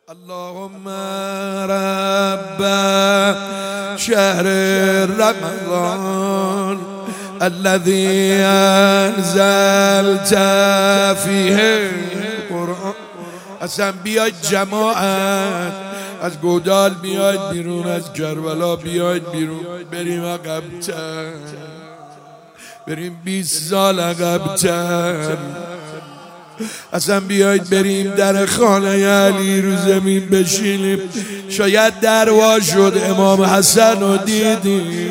اللهم رب شهر رمضان الذي انزلت فيه القرآن. اصلا بیاید جماعت از گودال، بیاید بیرون از کربلا، بیاید بیرون، بریم عقب‌تر، بریم 20 سال عقب‌تر. اصلا بیایید بریم در خانه علی رو زمین بشینیم، شاید در وا شد امام حسن رو دیدیم.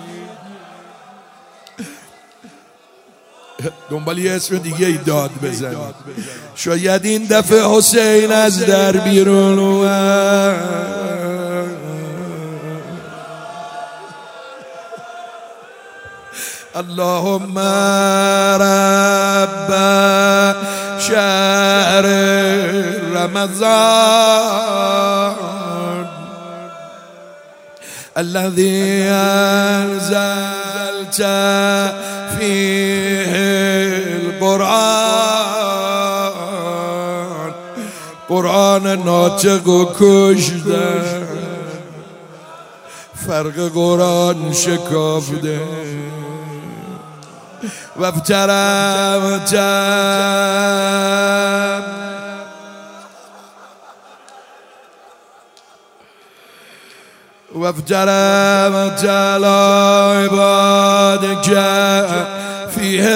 دنبال یه اسم دیگه ای داد بزنیم، شاید این دفعه حسین از در بیرون اومد. اللهم رب شهر رمضان الذي انزلت فيه القرآن. قرآن ناطق و کشته، فرق قرآن شکافته. وافترمت على عبادك فيه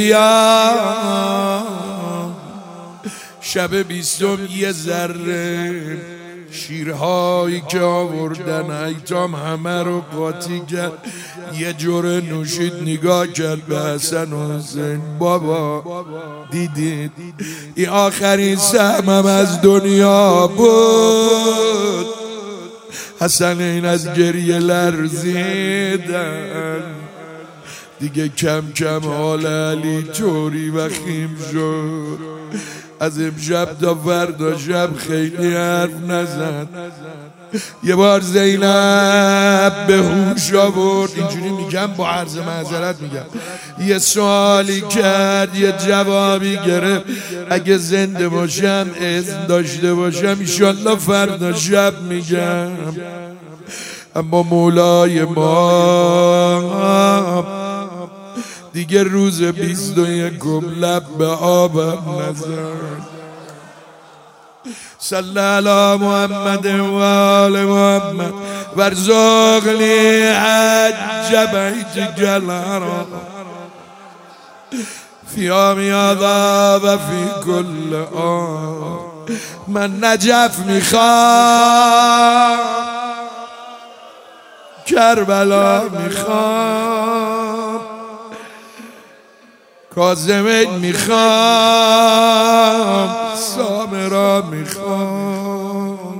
الصيام. شب 20 یه ذره شیرهایی که آوردن ایتام همه رو قاطی کرد، یه جور نوشید، نگاه کرد به حسن و حسین. بابا دیدید این آخرین سهمم از دنیا بود. حسنین از گریه لرزیدن. دیگه کم کم حال علی طوری وخیم شد، از امشب تا فردا شب خیلی حرف نزد. یه بار زینب به هوش آورد، اینجوری میگم با عرض معذرت میگم، یه سوالی کرد، یه جوابی گرفت. اگه زنده باشم، اذن داشته باشم، ایشالله فردا شب میگم. اما مولای ما دیگه روز 21 لب به آبم نزد. صلی علی محمد و آل محمد وارزقنی حج بیتک الحرام فی عام هذا و فی کل عام. من نجف میخوام، کربلا میخوام، کاظمین میخوام، سامرا میخوام،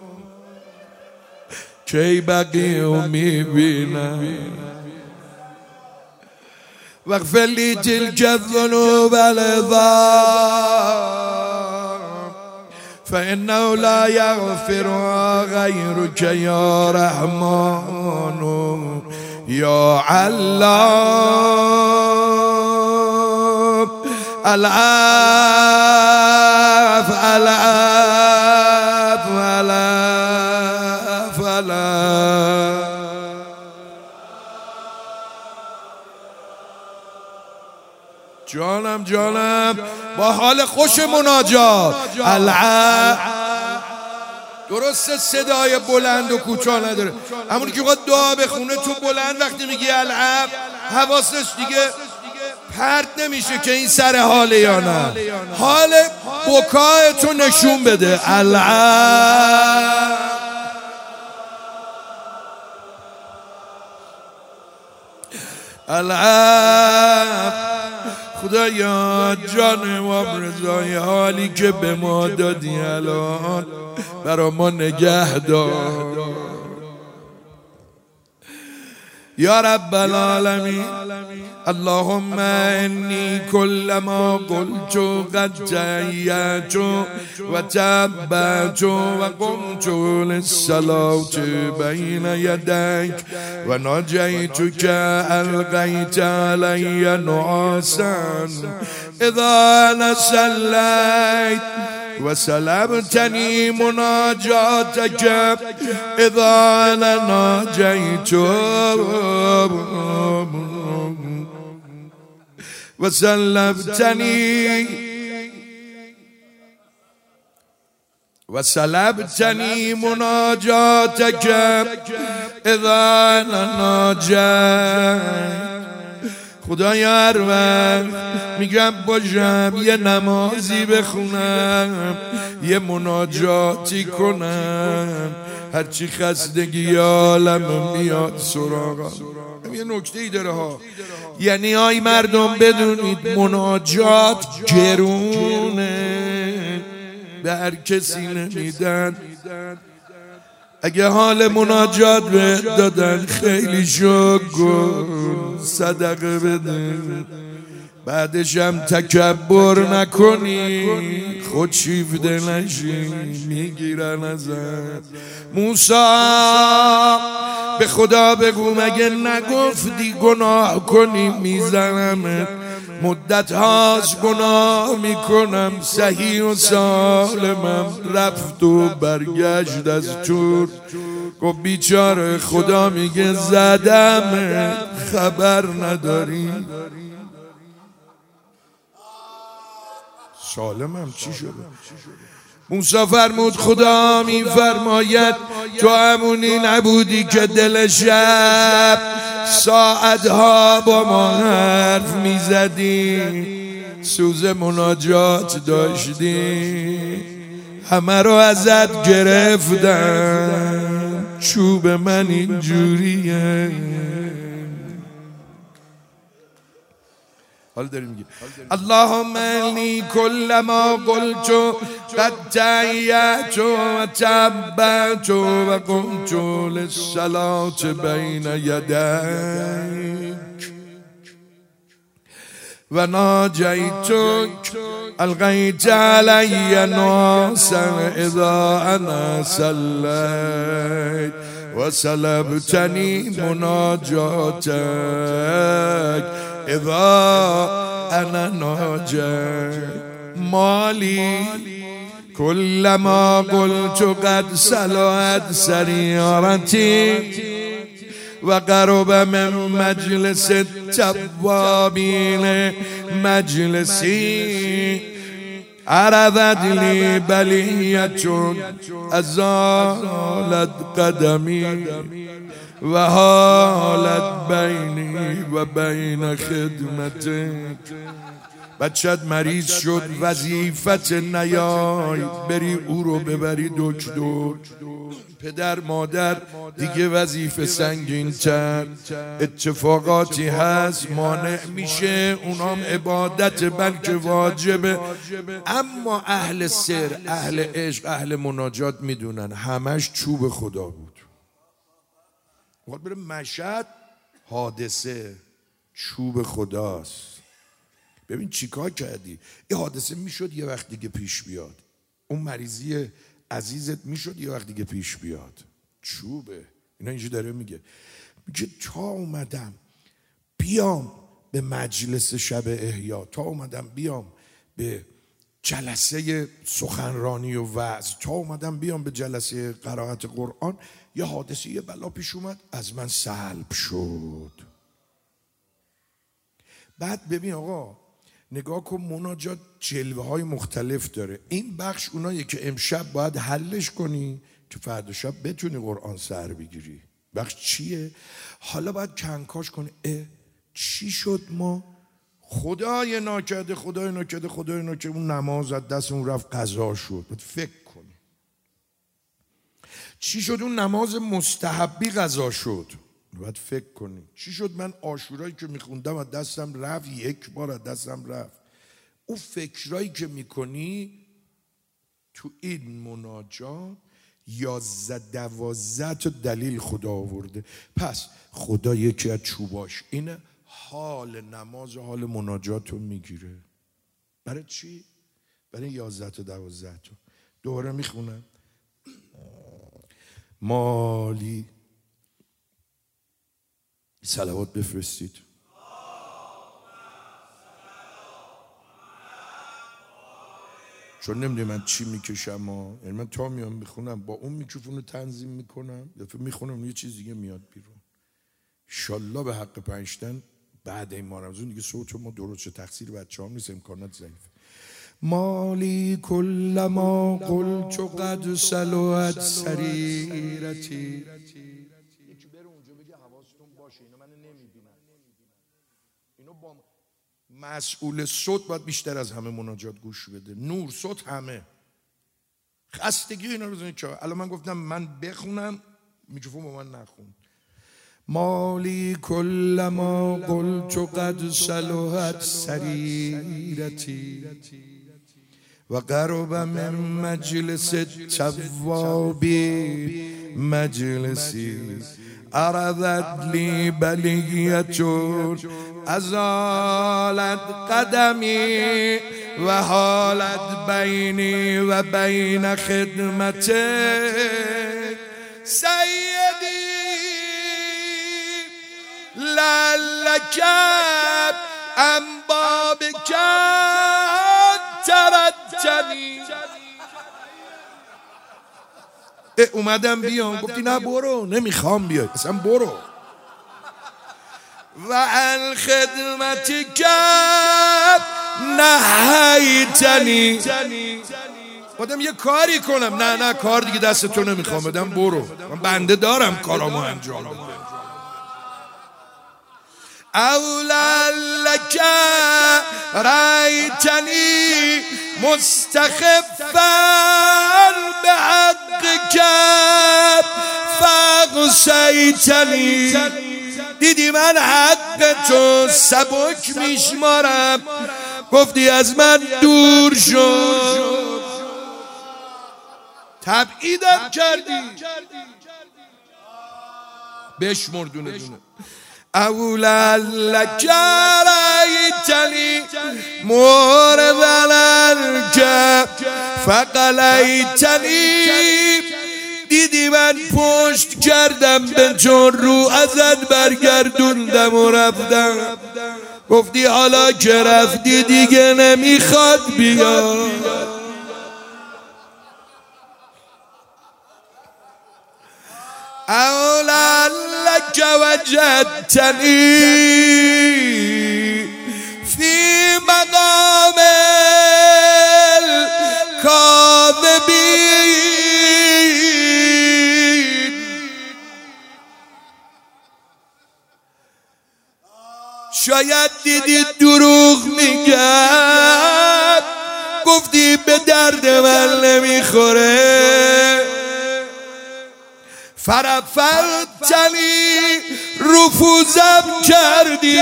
کی بقیه میبینم. واغفر لی تلک الذنوب العظام فانه لا یغفرها غیرک یا رحمان یا علام. العف العف العف العف. جانم جانم با حال خوش مناجات. العف درست صدای بلند و کوتاه نداره، همونی که باید دعا بخونه تو بلند وقتی میگی العف حواسش دیگه پرت نمیشه که این سر حاله یا نه. حال بکای تو نشون بده. العف العف. خدایا جان امام رضای حالی که به ما دادی الان برا ما نگه دار یا رب العالمین. اللهم انی كلما قلت قد جیعت و تبت و قمت للصلاة بین یدیک و ناجیتک القیت علی نعاسا اذا نصلیت و سلبتنی مناجاتک اذا انا ناجیت و سلبتنی مناجاتک اذا انا ناجیت. خدایا هر وقت میگم باشم یه نمازی بخونم، یه مناجاتی کنم، هرچی خستگی عالم میاد سراغم. یه نکته ای داره ها، یعنی آی مردم بدونید مناجات گرونه، به هر کسی نمیدن. اگه حال مناجات به دادن خیلی شکر، صدقه بده، بعدش هم تکبر نکنی، خودشیفته نشی، میگیرن ازت. موسی به خدا بگو مگه نگفتی گناه کنی میزنمت؟ مدت هاست گناه میکنم، صحیح و سالمم. رفت و برگشت از تور، گفت بیچاره خدا میگه زدم خبر نداری. سالمم چی شده؟ موسی فرمود خدا میفرماید تو همونی نبودی که دل شب ساعتها با ما حرف میزدی، سوز مناجات داشتی، همه رو ازت گرفتم، چوب من اینجوریه. حالا داریم میگه اللهم انی کل ما قلت قد تحیت و تبت و قمت للصلاة بین یدیک و ناجیتک القیت علی ناسا اذا انا صلیت و سلبتنی مناجاتک اذا انا ناجیت مالی کل ما قلت قد صلحت سریارتی و قرب من مجلس التوابین مجلسی عرضت لی بلیت ازالت قدمی و حالت بینی و بین خدمتک. بچت مریض شد، وظیفت نیای بری او رو ببری دکتر. پدر مادر دیگه وظیفه سنگین تر، اتفاقاتی هست مانع میشه، اونام عبادت بلکه واجبه. اما اهل سر، اهل عشق، اهل مناجات میدونن همش چوب خدا بود. وقت بره مشهد حادثه چوب خداست. ببین چیکار کردی، این حادثه میشد یه وقت دیگه پیش بیاد، اون مریضی عزیزت میشد یه وقت دیگه پیش بیاد، چوبه. اینا اینجا داره میگه تا اومدم بیام به مجلس شب احیا، تا اومدم بیام به جلسه سخنرانی و وعظ، تا اومدم بیام به جلسه قرائت قرآن، یه حادثه یه بلا پیش اومد از من سلب شد. بعد ببین آقا نگاه کن، مناجات جلوه های مختلف داره. این بخش اونایی که امشب باید حلش کنی که فردا شب بتونی قرآن سر بگیری. بخش چیه؟ حالا باید کنکاش کنی چی شد ما خدای ناکرده خدای ناکرده خدای ناکرده اون نماز از دست اون رفت قضا شد. باید فکر کنی چی شد اون نماز مستحبی قضا شد. باید فکر کنی چی شد من عاشورایی که میخوندم از دستم رفت، یک بار از دستم رفت. اون فکرایی که میکنی تو این مناجات 11-12 تا دلیل خدا آورده. پس خدا یکی از چوباش اینه، حال نماز و حال مناجات رو میگیره. برای چی؟ برای 11 تا 12 تا. دوباره میخونم مالی صلوات بفرستید. چون نمیدونی من چی میکشم یعنی من تا میام میخونم با اون میکروفون رو تنظیم میکنم یا تو میخونم یه چیز دیگه میاد بیرون. انشالله به حق پنجتن بعد این مارمزون دیگه صوت ما درست شد. تقصیر بچه هم نیست، امکانات ضعیفه. مالی کل ما قلت قد سلوت سریرتی. یکی بره اونجا بگه حواستون باشه اینو من نمیبینم. اینو با مسئول صوت باید بیشتر از همه مناجات گوش بده. نور صوت همه خستگی اینا رو زنید چه. الان من گفتم من بخونم میکروفون با من نخون. مالی کل ما قلت قد سلوت سریرتی و قرب من مجلس التوابین مجلسی عرضت لی بلیت ازالت قدمی و حالت بینی و بین خدمت سیدی لعلک ام بابک تردنی. اومدم بیام گفتی نه برو، نمیخوام بیای اصلا برو. و الخدمتی که نهیتنی، بادم یه کاری کنم. نه کار دیگه دست تو نمیخوام بدم، برو من بنده دارم کارامو انجام بدم. اولا لک رایتنی مستخفا بحقک فاغشیتنی. دیدی من حق تو سبک میشمارم، گفتی از من دور شو. تبعیدم کردی، بشمر دونه دونه. اولا لک رایتنی موردنک فقلیتنی. دیدی من پشت کردم به چون رو ازت برگردوندم و رفتم، گفتی حالا که رفتی دیگه نمیخواد بیا. اولا لک وجدتنی فی مقام الکاذبین. شاید دیدی دروغ میگم، گفتی به درد من نمیخوره. فرفضتنی رفوزم کردی،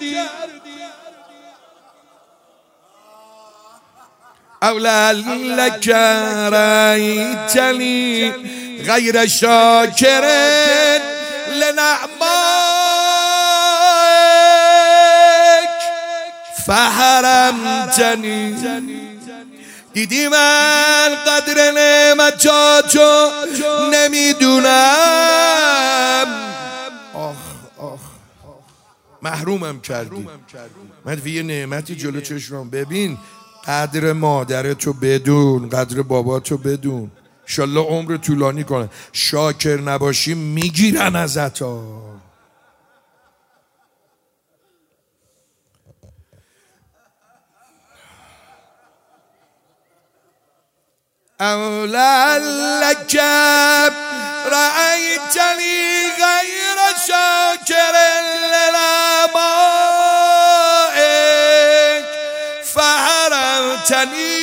اولا لک رایتنی غیر شاکر لنعمائک فحرمتنی. دیدی من قدر نعمتاتو نمیدونم، محرومم کردی. من یه نعمتی جلو چشمم. ببین قدر مادرتو بدون، قدر باباتو بدون. انشالله عمر طولانی کنه. شاکر نباشی میگیرن ازت. اولا لک رأیتنی غیر شاکر لنعمائک فحرمتنی.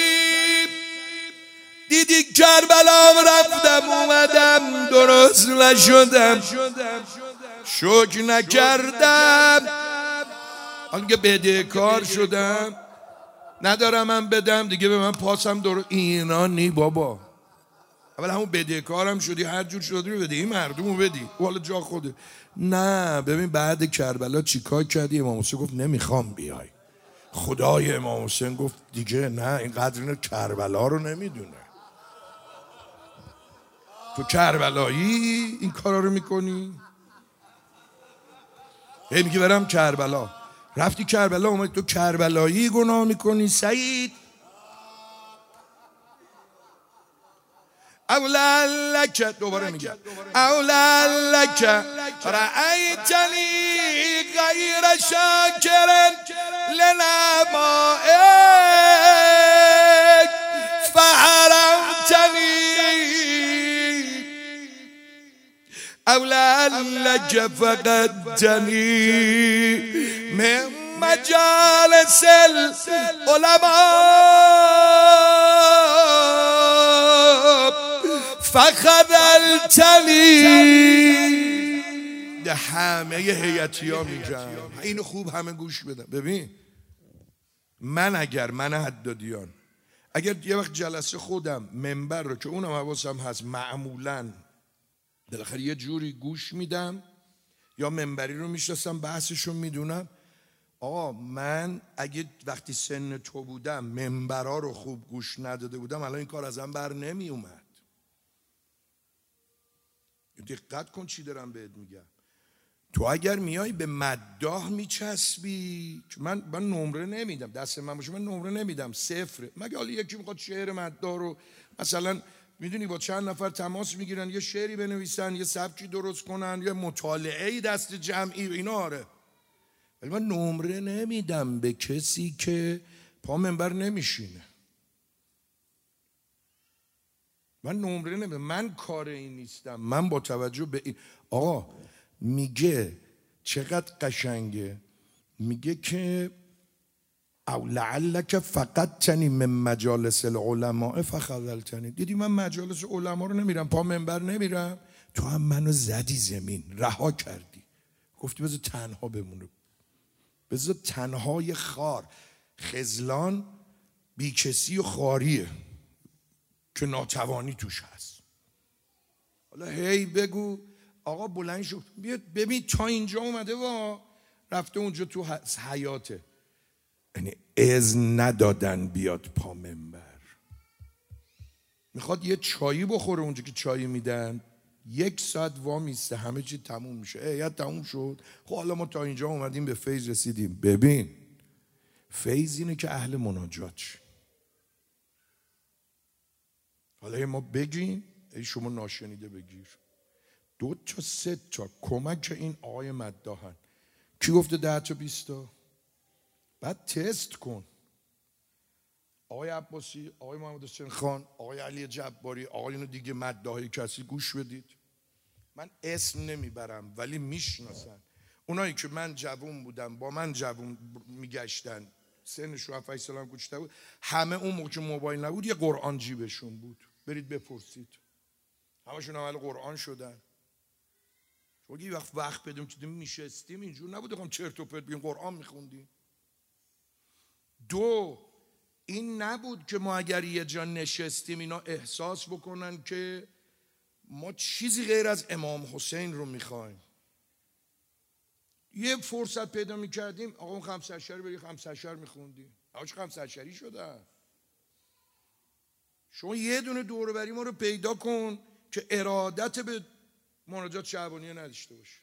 دیدی کربلا رفتم اومدم درست نشدم، شکر نکردم، آنگه بدهکار شدم. ندارم من بدم دیگه، به من پاسم درست. اینا نی بابا، اول همون بدهکارم شدی، هر جور شدی رو بدی، این مردمو بدی، والا جا خوده. نه ببین بعد کربلا چیکار کردی؟ امام حسین گفت نمیخوام بیای. خدای امام حسین گفت دیگه نه، این قدر کربلا رو نمیدونه. تو کربلایی این کارا رو میکنی؟ هی میگی برم کربلا. رفتی کربلا اومدی تو کربلایی گناه میکنی سعید؟ اولا لک، دوباره میگم اولا لک رأیتنی غیر شاکر لنعمائک فحرمتنی اولا لک فقدتنی من مجالس العلماء فخذلتنی. ده همه هیئتی ها میگم اینو خوب همه گوش بدن. ببین من حدادیان اگر یه وقت جلسه خودم منبر رو که اونم حواسم هست معمولاً بالاخره یه جوری گوش میدم یا منبری رو میشناسم بحثشون میدونم، آقا من اگه وقتی سن تو بودم منبرا رو خوب گوش نداده بودم الان این کار ازم بر نمی اومد. دقت کن چی دارم بهت میگم. تو اگر میای به مداح میچسبی، من نمره نمیدم، دست من باشه من نمره نمیدم، صفره. مگه حالا یکی میخواد شعر مداح رو مثلا میدونی با چند نفر تماس میگیرن یه شعری بنویسن، یه سبکی درست کنن، یه مطالعه دست جمعی، اینا آره. ولی من نمره نمیدم به کسی که پا منبر نمیشینه. من نمره نمیدم، من کار این نیستم. من با توجه به این آقا میگه چقدر قشنگه، میگه که او لعلک فقدتنی من مجالس العلماء فخذلتنی. دیدی من مجالس علما رو نمیرم، پا منبر نمیرم، تو هم منو زدی زمین، رها کردی، گفتی بذار تنها بمونه، بذار تنهای خار. خذلان بیکسی و خاریه که ناتوانی توش هست. حالا هی بگو آقا بلند شو ببین تا اینجا اومده و رفته اونجا تو حیاته، یعنی اذن ندادن بیاد پا منبر. میخواد یه چایی بخوره اونجا که چایی میدن، 1 ساعت وامیسته، همه چی تموم میشه، هیئت تموم شد، خب حالا ما تا اینجا اومدیم به فیض رسیدیم. ببین فیض اینه که اهل مناجات شی. حالا ما بگیم ای شما ناشنیده بگیر 2 تا 3 تا کمک این آقای مداحن. کی گفته 10 تا 20 تا؟ بعد تست کن. آقای عباسی، آقای محمد حسین خان، آقای علی جباری، آقایون دیگه مداحی کسی گوش بدید. من اسم نمیبرم ولی میشناسن. اونایی که من جوون بودم با من جوون میگشتن، سنشون 7 8 سال هم کوچیک‌تر بود، همه اون موقع که موبایل نبود یه قرآن جیبشون بود. برید بپرسید، همشون عمل قرآن شدن. چون یه وقت بدیم که میشستیم اینجور نبود که چرت و پرت بگیم، قرآن میخوندیم. 2 این نبود که ما اگر یه جا نشستیم اینا احساس بکنن که ما چیزی غیر از امام حسین رو میخوایم. یه فرصت پیدا میکردیم آقا اون 5 اشعری بری 5 اشعر میخوندیم. آقا چه 5 اشعری شدن. شما یه دونه دور و بری ما رو پیدا کن که ارادت به مناجات شعبانیه نداشته باشه.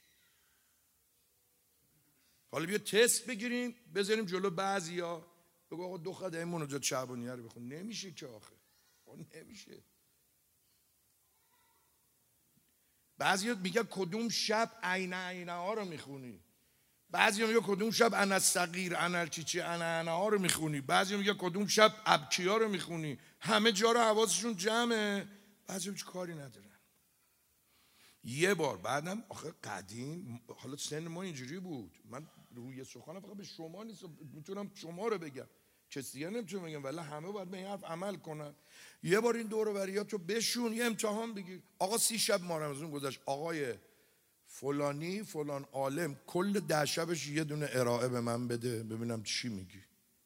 حالا بیا تست بگیریم بذاریم جلو بعضیا، بگو آقا 2 خط این مناجات شعبانیه رو بخون. نمیشه که آخه نمیشه. بعضیا میگه کدوم شب عینه ها رو میخونی، بعضیا میگه کدوم شب انا الصغیر انا الچیچی انا ها رو میخونی، بعضیا میگه کدوم شب ابکیا رو میخونی. همه جا رو حواسشون جمعه، بعضیا هیچ کاری ندارن. یه بار بعدم آخه قدیم، حالا سن ما اینجوری بود، من روی سخنم فقط به شما نیست، میتونم شما رو بگم، کسی دیگه نمیتونم بگم، ولی همه باید به این حرف عمل کنن. یه بار این دور و بریاتو بشون، یه امتحان بگیر. آقا 30 شب ماه رمضان گذشت، آقای فلانی فلان عالم کل 10 شبش یه دونه ارائه به من بده ببینم چی میگی.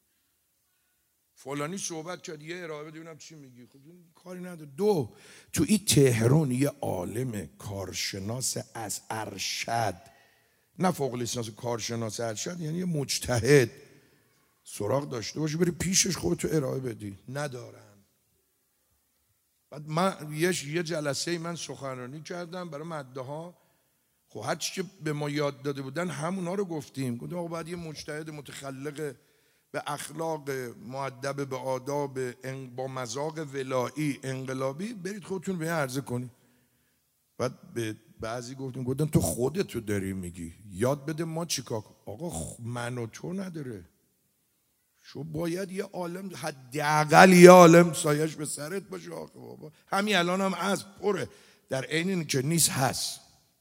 فلانی صحبت کرد یه ارائه بده ببینم چی میگی. خب کاری نداره. 2 تو این تهران یه عالم کارشناس از ارشد، نه فوق لیسانس، کارشناس ارشد، یعنی یه مجتهد سراغ داشته باشی بری پیشش خودتو ارائه بدی، ندارن. بعد من یه جلسه من سخنرانی کردم برای مداحا، خب هرچی که به ما یاد داده بودن همونا رو گفتیم. آقا بعد یه مجتهد متخلق به اخلاق مؤدب، به آداب، با مذاق ولایی انقلابی، برید خودتون به عرضه کنید. بعد به بعضی گفتن تو خودتو داری میگی، یاد بده ما چیکار کنیم. آقا من و تو نداره، شو باید یه عالم، حداقل یه عالم سایش به سرت باشه. آخه بابا همین الان هم از پره، در عین این که نیست هست.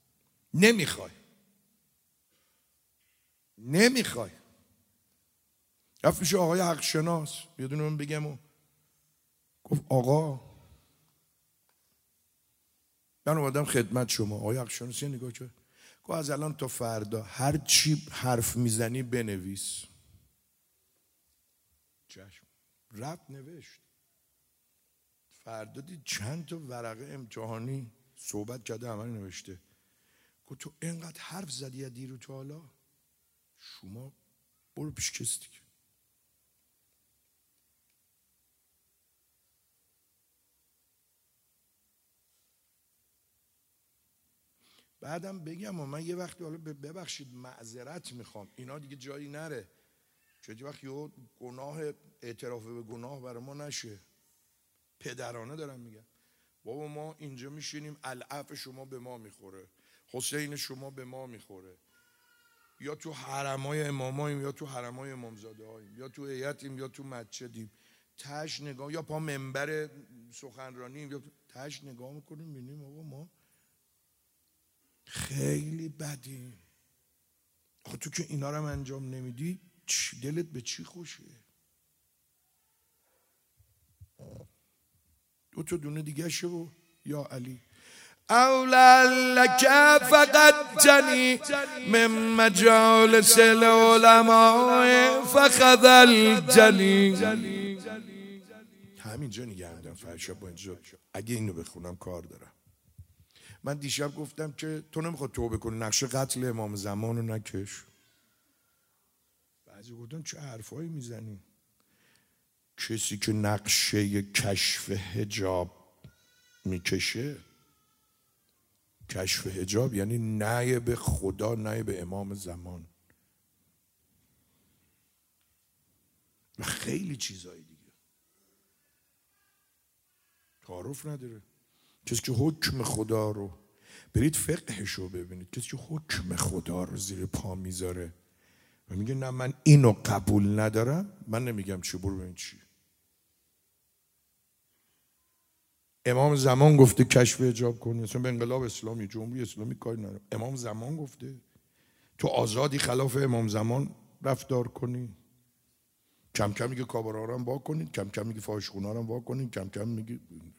نمیخوای رفت میشه آقای حق شناس، بیادون من بگم و گفت آقا من اومدم خدمت شما. آقای حق شناسی نگاه کرد، گفت از الان تا فردا هر چی حرف میزنی بنویس. چشم. رفت نوشت. فردا دید چند تا ورقه امتحانی صحبت کرده، همه نوشته. گفت تو اینقدر حرف زدی از دیرو تا حالا؟ شما برو پیش کسی دیگه. بعدم بگم من یه وقتی حالا ببخشید معذرت میخوام، اینا دیگه جایی نره، چون یه وقت یه گناه، اعتراف به گناه برای ما نشه. پدرانه دارم میگم، بابا ما اینجا میشینیم العفو شما به ما میخوره، حسین شما به ما میخوره، یا تو حرمای اماماییم یا تو حرمای امامزاده هاییم، یا تو هیئتیم یا تو مسجدیم، تاش نگاه، یا پا منبر سخنرانیم، یا تاش نگاه میکنیم میبینیم آقا ما خیلی بدیم. آخه تو که اینا رو هم انجام نمیدی دلت به چی خوشه؟ دو تا دونه دیگه شو یا علی. اولا لک فقط جنی من مجالس العلماء فخذل جلی. همینجا نگردم فرشا با اینجا، اگه اینو بخونم کار دارم. من دیشب گفتم که تو نمیخواد توبه کنی، نقشه قتل امام زمان رو نکش. بعضی گفتن چه حرفایی میزنی؟ کسی که نقشه کشف حجاب میکشه، کشف حجاب یعنی نه به خدا نه به امام زمان و خیلی چیزایی دیگه. تعارف نداره. کسی که حکم خدا رو، برید فقهش رو ببینید، کسی که حکم خدا رو زیر پا میذاره و میگه نه من اینو قبول ندارم، من نمیگم چی، برو ببین چی. امام زمان گفته کشف حجاب کنی، اصلا به انقلاب اسلامی جمهوری اسلامی کاری نداره. امام زمان گفته تو آزادی خلاف امام زمان رفتار کنی. کم کم میگه کابارا رو هم وا کنید، کم کم میگه فاحشه‌خونا رو هم وا کنید، کم کم میگه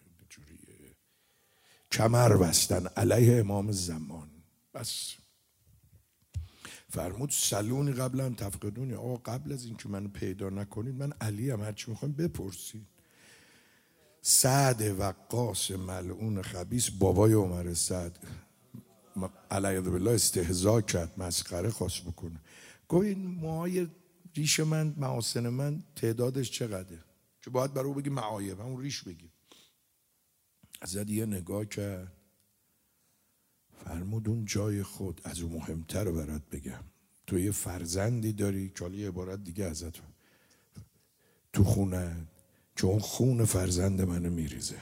کمر بستن علیه امام زمان. بس فرمود سلونی قبل ان تفقدونی، آقا قبل از این که منو پیدا نکنید من علی ام، هرچی میخوایم بپرسید. سعد وقاص ملعون خبیث بابای عمر سعد علیه بالله استهزا کرد، مسخره خواست بکنه. گفت این موهای ریش من، محاسن من تعدادش چقدره که باید برای او بگی معایب، همون ریش بگی. ازد یه نگاه کرد، فرمود اون جای خود از اون مهمتر رو برات بگم. تو یه فرزندی داری که حالا یه عبارت دیگه ازت تو خونه که اون خون فرزند منو میریزه.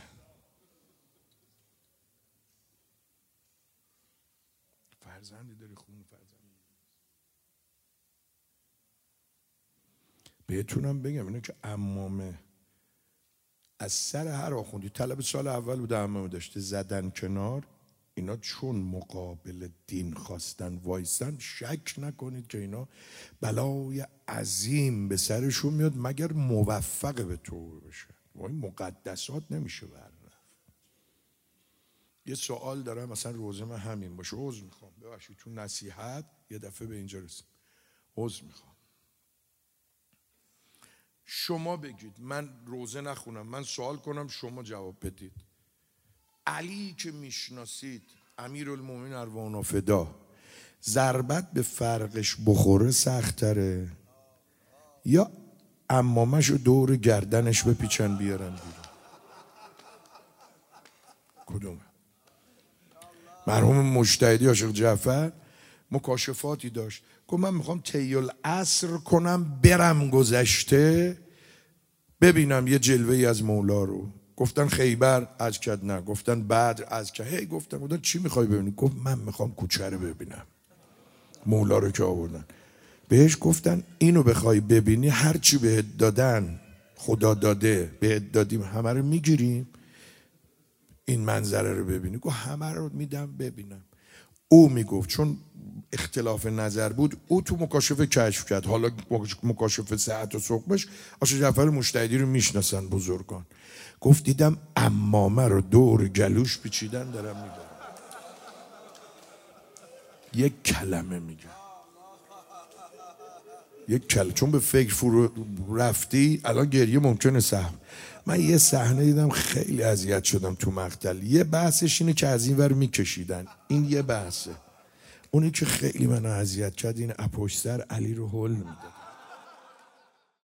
فرزندی داری خون فرزند. بهتونم بگم اینه که عمامه از سر هر آخوندی، طلب سال اول بوده عمامه داشته زدن کنار، اینا چون مقابل دین خواستن وایسن، شک نکنید که اینا بلای عظیم به سرشون میاد مگر موفق به توبه بشه. این مقدسات نمیشه بررفت. یه سوال دارم، مثلا روزه من همین باشه، عذر میخوام ببخشید تو نصیحت یه دفعه به اینجا رسیم، عذر میخوام. شما بگید، من روزه نخونم، من سوال کنم شما جواب بدید. علی که میشناسید، امیرالمومنین ارواحنا فدا، ضربت به فرقش بخوره سخت‌تره یا عمامشو دور گردنش بپیچن بیارن بیرون؟ کدومه؟ مرحوم مجتهدی عاشق جعفر مکاشفاتی داشت. گفت من میخوام طی العصر کنم برم گذشته ببینم یه جلوه ای از مولا رو. گفتن خیبر، از کرد نه. گفتن بدر، از کرد. هی گفتن چی میخوای ببینی؟ گفت من میخوام کوچه رو ببینم. مولا رو که آوردن بهش گفتن اینو بخوای ببینی هر چی بهت دادن خدا داده بهت دادیم همه رو میگیریم این منظره رو ببینی. گفت همه رو میدم ببینم. او میگفت چون اختلاف نظر بود، او تو مکاشفه کشف کرد. حالا مکاشفه ساعت و ثقبش آشا جعفر مجتهدی رو میشناسن بزرگان. گفت دیدم عمامه رو دور گلوش پیچیدن دارم میبرم. یک کلمه میگه، یک کلمه، چون به فکر فرو رفتی الان گریه ممکنه سهم. من یه صحنه دیدم خیلی اذیت شدم تو مقتل. یه بحثش اینه که از این ور میکشیدن، این یه بحثه. اونی که خیلی منو اذیت کرد این اپوشتر علی رو هول میداد.